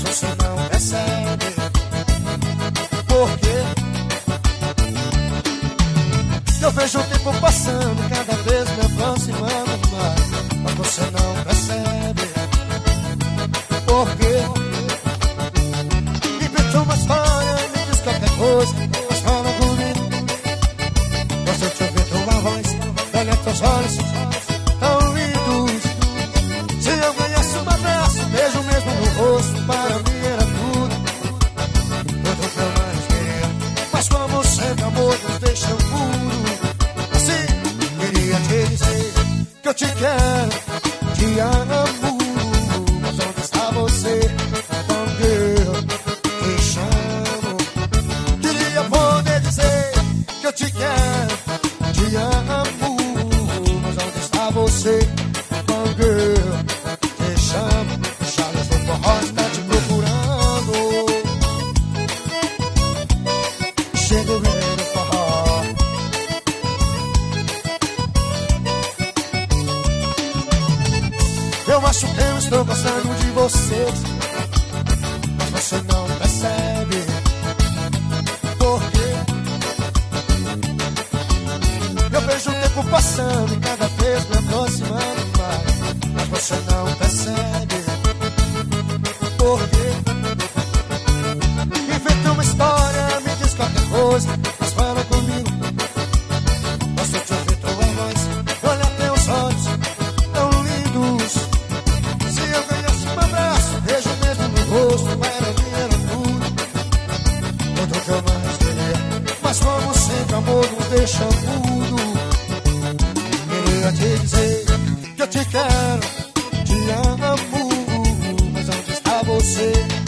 você não percebe. Por quê? Eu vejo o tempo passando, cada vez me aproximando mais, mas você não percebe. Por quê? Me pinta uma história, me diz qualquer coisa, mas fala comigo. Gosto de ouvir tua voz, olha teus olhos tão lindos. Se eu ganhasse um abraço, beijo mesmo no rosto, para mim era tudo, tudo que eu mais queria. Mas como sempre, amor nos deixa puro. Assim, queria te dizer que eu te quero, te amo. Mas onde está você, Gone Girl? Te chamo. Queria poder dizer que eu te quero, te amo. Mas onde está você, Gone Girl? Te chamo. Charles do forró está te procurando. Chega o rei do forró. Eu acho que eu estou gostando de você, mas você não percebe. Por quê? Eu vejo o tempo passando e cada vez me aproximando mais, mas você não percebe. Por quê? Inventa uma história, me diz qualquer coisa, mas fala comigo. Posso te ouvir tua voz, olha teus olhos tão lindos. Se eu ganhasse um abraço, beijo mesmo no rosto, para mim era tudo, tudo que eu mais queria. Mas como sempre, amor nos deixa mudo. Queria te dizer que eu te quero, te amo. Mas onde está você?